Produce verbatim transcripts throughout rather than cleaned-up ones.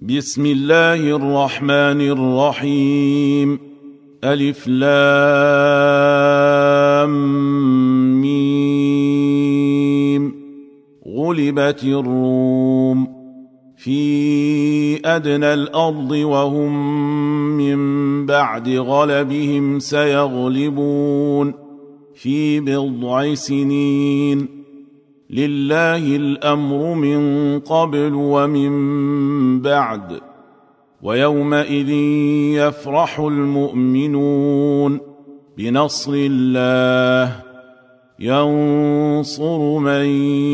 بسم الله الرحمن الرحيم. ألف لام ميم. غلبت الروم في أدنى الأرض وهم من بعد غلبهم سيغلبون في بضع سنين. لله الأمر من قبل ومن بعد ويومئذ يفرح المؤمنون بنصر الله ينصر من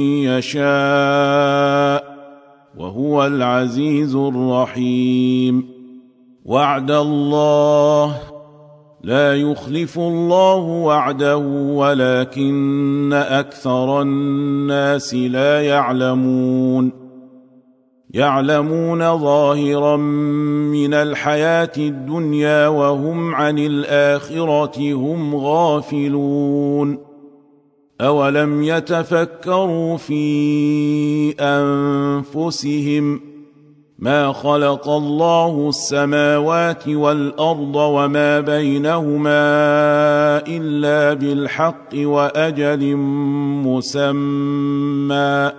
يشاء وهو العزيز الرحيم. وعد الله لا يخلف الله وعده ولكن أكثر الناس لا يعلمون. يعلمون ظاهرا من الحياة الدنيا وهم عن الآخرة هم غافلون. أولم يتفكروا في أنفسهم ما خلق الله السماوات والأرض وما بينهما إلا بالحق وأجل مسمى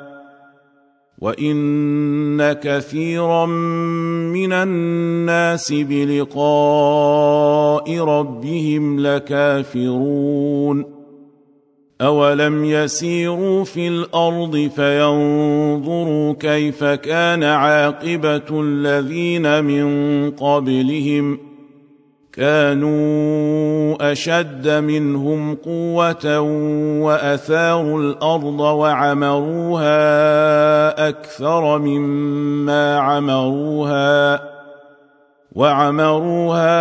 وإن كثيرا من الناس بلقاء ربهم لكافرون. أولم يسيروا في الأرض فينظروا كيف كان عاقبة الذين من قبلهم كانوا أشد منهم قوة وأثاروا الأرض وعمروها أكثر مما عمروها وعمروها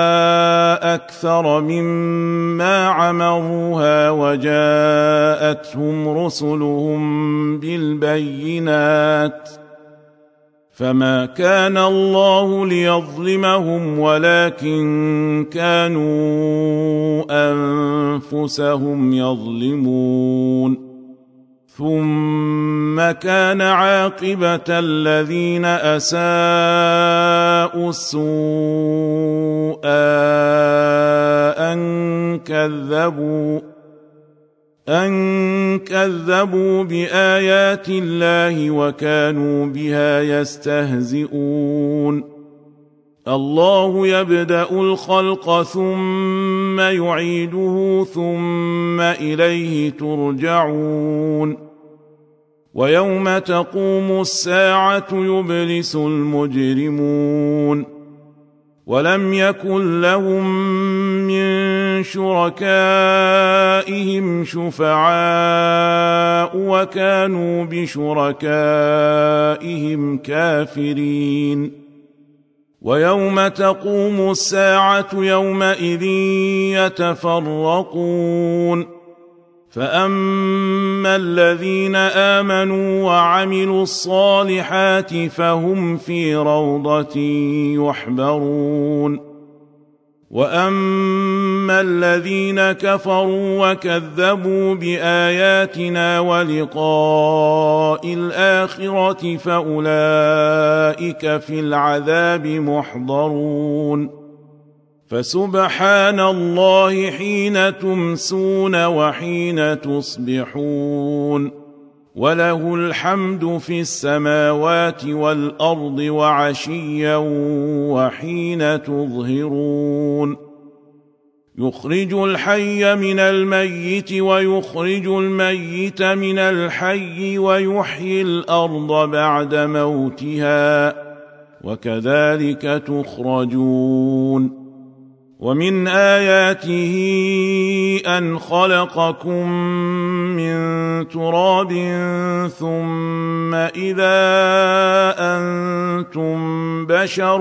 أكثر مما عمروها وجاءتهم رسلهم بالبينات فما كان الله ليظلمهم ولكن كانوا أنفسهم يظلمون. ثم كان عاقبة الذين أساءوا السوء أن كذبوا أن كذبوا بآيات الله وكانوا بها يستهزئون. الله يبدأ الخلق ثم يعيده ثم إليه ترجعون. ويوم تقوم الساعة يبلس المجرمون ولم يكن لهم من شركائهم شفعاء وكانوا بشركائهم كافرين. ويوم تقوم الساعة يومئذ يتفرقون فأما الذين آمنوا وعملوا الصالحات فهم في روضة يحبرون. وأما الذين كفروا وكذبوا بآياتنا ولقاء الآخرة فأولئك في العذاب محضرون. فسبحان الله حين تمسون وحين تصبحون وله الحمد في السماوات والأرض وعشيا وحين تظهرون. يخرج الحي من الميت ويخرج الميت من الحي ويحيي الأرض بعد موتها وكذلك تخرجون. ومن آياته أن خلقكم من تراب ثم إذا أنتم بشر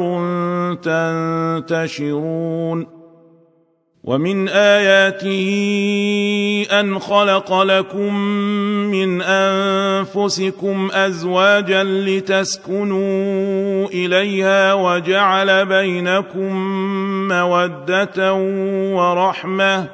تنتشرون. ومن آياته أن خلق لكم من أنفسكم أزواجا لتسكنوا إليها وجعل بينكم مودة ورحمة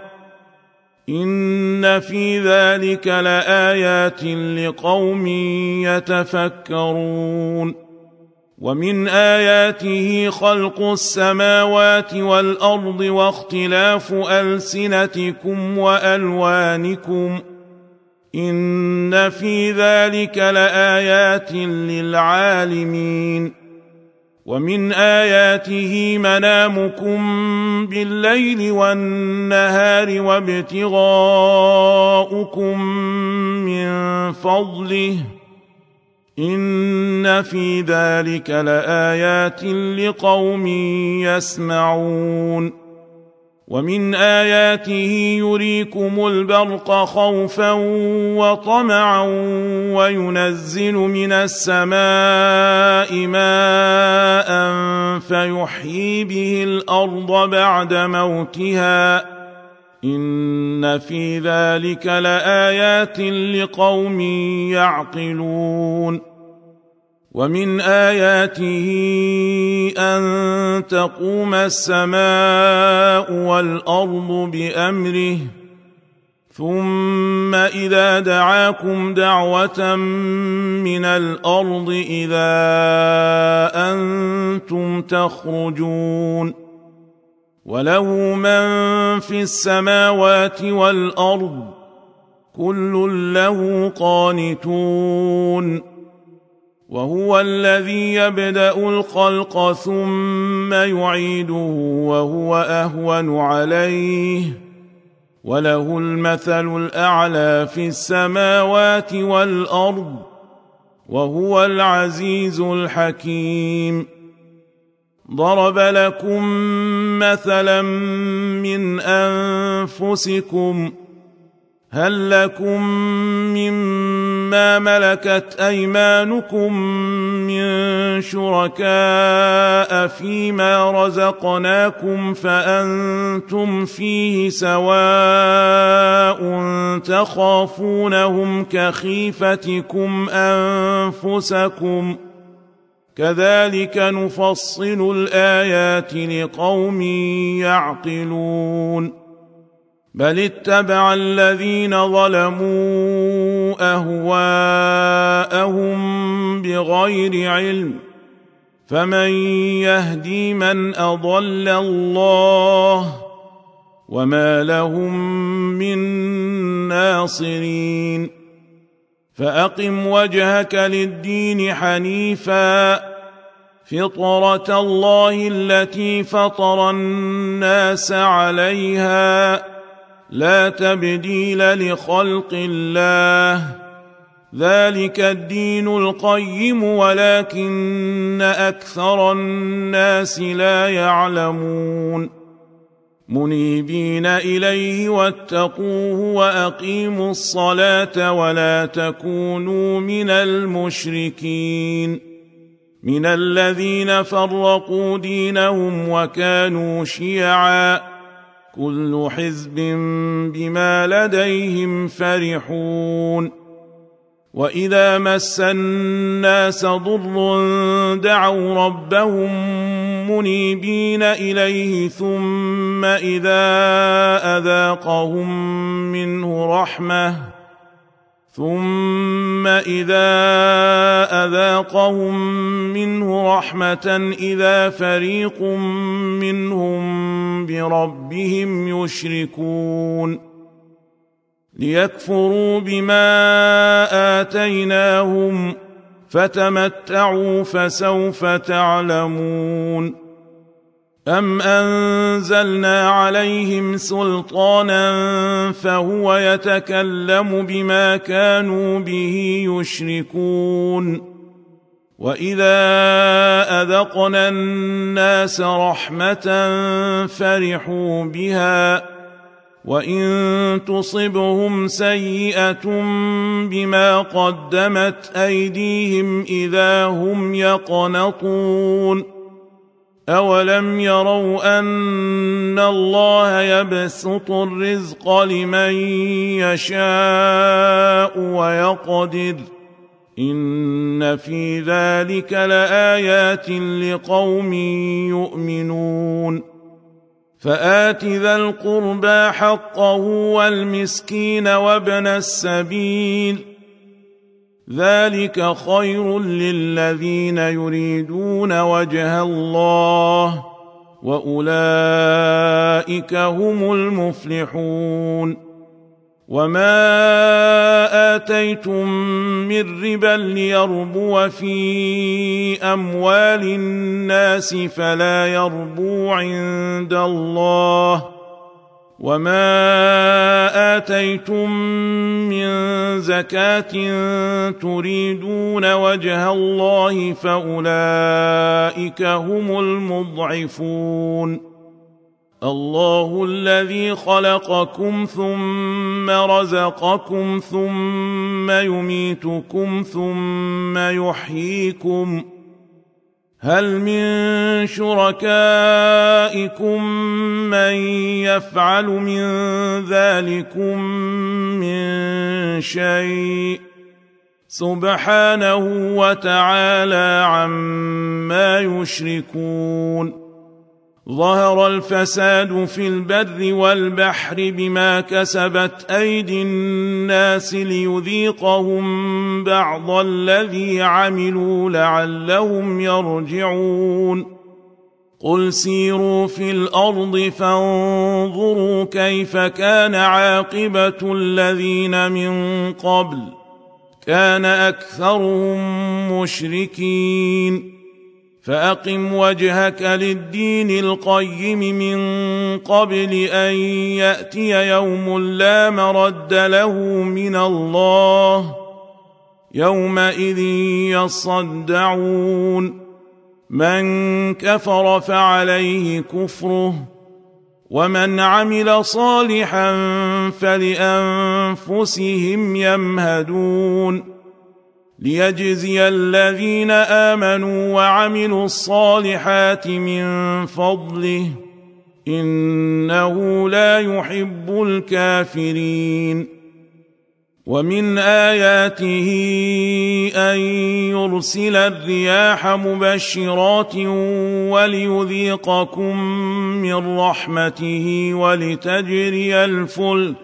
إن في ذلك لآيات لقوم يتفكرون ومن آياته خلق السماوات والأرض واختلاف ألسنتكم وألوانكم إن في ذلك لآيات للعالمين ومن آياته منامكم بالليل والنهار وابتغاؤكم من فضله إن في ذلك لآيات لقوم يسمعون ومن آياته يريكم البرق خوفا وطمعا وينزل من السماء ماء فيحيي به الأرض بعد موتها إن في ذلك لآيات لقوم يعقلون ومن آياته أن تقوم السماء والأرض بأمره ثم إذا دعاكم دعوة من الأرض إذا أنتم تخرجون وله من في السماوات والأرض كل له قانتون وهو الذي يبدأ الخلق ثم يعيده وهو أهون عليه وله المثل الأعلى في السماوات والأرض وهو العزيز الحكيم ضرب لكم مثلا من أنفسكم هل لكم مما ملكت أيمانكم من شركاء فيما رزقناكم فأنتم فيه سواء تخافونهم كخيفتكم أنفسكم كذلك نفصل الآيات لقوم يعقلون بل اتبع الذين ظلموا أهواءهم بغير علم فمن يهدي من أضل الله وما لهم من ناصرين فأقم وجهك للدين حنيفا فطرة الله التي فطر الناس عليها لا تبديل لخلق الله ذلك الدين القيم ولكن أكثر الناس لا يعلمون منيبين إليه واتقوه وأقيموا الصلاة ولا تكونوا من المشركين من الذين فرقوا دينهم وكانوا شيعا كل حزب بما لديهم فرحون وإذا مس الناس ضر دعوا ربهم منيبين إليه ثم إذا أذاقهم منه رحمة ثم إذا أذاقهم منه رحمة إذا فريق منهم بربهم يشركون ليكفروا بما آتيناهم فتمتعوا فسوف تعلمون أم أنزلنا عليهم سلطانا فهو يتكلم بما كانوا به يشركون وإذا أذقنا الناس رحمة فرحوا بها وإن تصبهم سيئة بما قدمت أيديهم إذا هم يقنطون أولم يروا أن الله يبسط الرزق لمن يشاء ويقدر إن في ذلك لآيات لقوم يؤمنون فآت ذا القربى حقه والمسكين وابن السبيل ذلك خير للذين يريدون وجه الله وأولئك هم المفلحون وما آتيتم من ربا ليربو في أموال الناس فلا يربو عند الله وما آتيتم من زكاة تريدون وجه الله فأولئك هم المضعفون الله الذي خلقكم ثم رزقكم ثم يميتكم ثم يحييكم هل من شركائكم من يفعل من ذلكم من شيء سبحانه وتعالى عما يشركون ظهر الفساد في البر والبحر بما كسبت أيدي الناس ليذيقهم بعض الذي عملوا لعلهم يرجعون قل سيروا في الأرض فانظروا كيف كان عاقبة الذين من قبل كان أكثرهم مشركين فأقم وجهك للدين القيم من قبل أن يأتي يوم لا مرد له من الله يومئذ يصدعون من كفر فعليه كفره ومن عمل صالحا فلأنفسهم يمهدون ليجزي الذين آمنوا وعملوا الصالحات من فضله إنه لا يحب الكافرين ومن آياته أن يرسل الرياح مبشرات وليذيقكم من رحمته ولتجري الفلك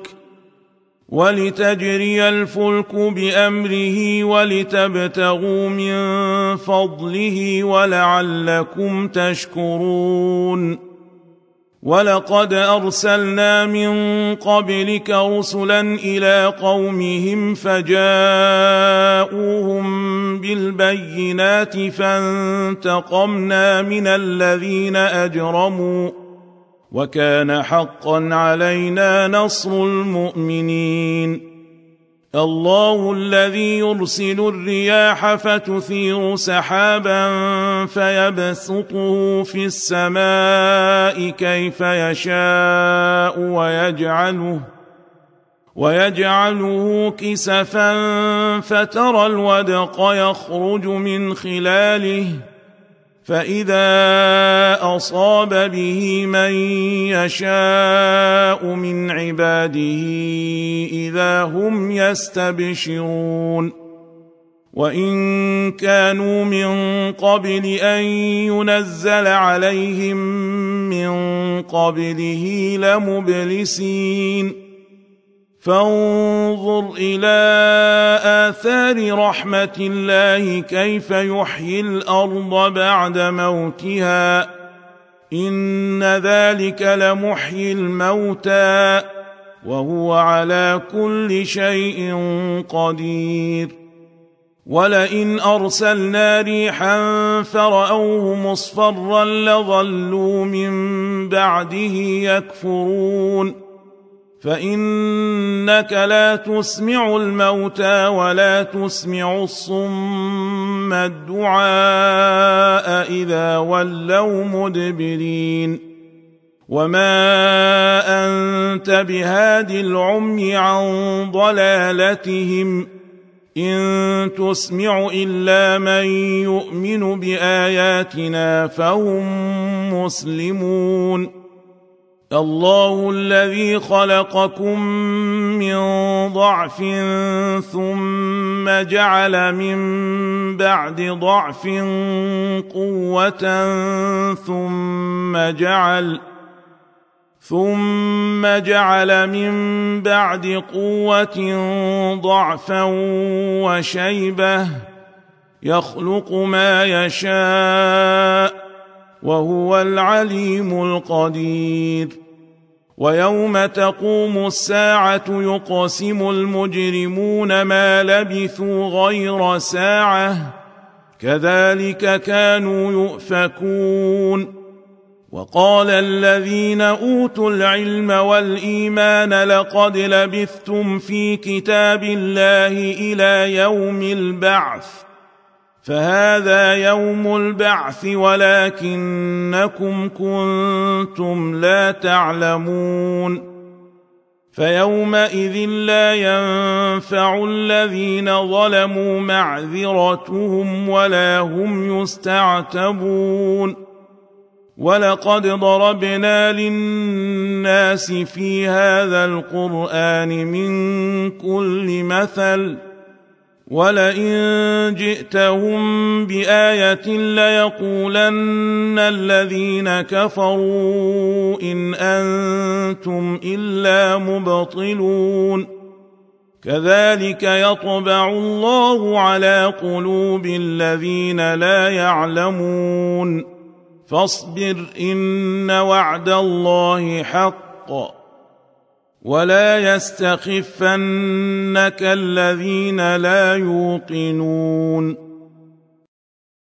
ولتجري الفلك بأمره ولتبتغوا من فضله ولعلكم تشكرون ولقد أرسلنا من قبلك رسلا إلى قومهم فجاءوهم بالبينات فانتقمنا من الذين أجرموا وكان حقا علينا نصر المؤمنين الله الذي يرسل الرياح فتثير سحابا فيبسطه في السماء كيف يشاء ويجعله ويجعله كسفا فترى الودق يخرج من خلاله فإذا أصاب به من يشاء من عباده إذا هم يستبشرون وإن كانوا من قبل أن ينزل عليهم من قبله لمبلسين فانظر إلى آثار رحمة الله كيف يحيي الأرض بعد موتها إن ذلك لمحيي الموتى وهو على كل شيء قدير ولئن أرسلنا ريحا فرأوه مصفرا لظلوا من بعده يكفرون فإنك لا تسمع الموتى ولا تسمع الصم الدعاء إذا ولوا مدبرين وما أنت بهاد العمي عن ضلالتهم إن تسمع إلا من يؤمن بآياتنا فهم مسلمون الله الذي خلقكم من ضعف ثم جعل من بعد ضعف قوة ثم جعل ثم جعل من بعد قوة ضعفا وشيبة يخلق ما يشاء وهو العليم القدير ويوم تقوم الساعة يقسم المجرمون ما لبثوا غير ساعة كذلك كانوا يؤفكون وقال الذين أوتوا العلم والإيمان لقد لبثتم في كتاب الله إلى يوم البعث فهذا يوم البعث ولكنكم كنتم لا تعلمون فيومئذ لا ينفع الذين ظلموا معذرتهم ولا هم يستعتبون ولقد ضربنا للناس في هذا القرآن من كل مثل ولئن جئتهم بآية ليقولن الذين كفروا إن أنتم إلا مبطلون كذلك يطبع الله على قلوب الذين لا يعلمون فاصبر إن وعد الله حق ولا يستخفنك الذين لا يوقنون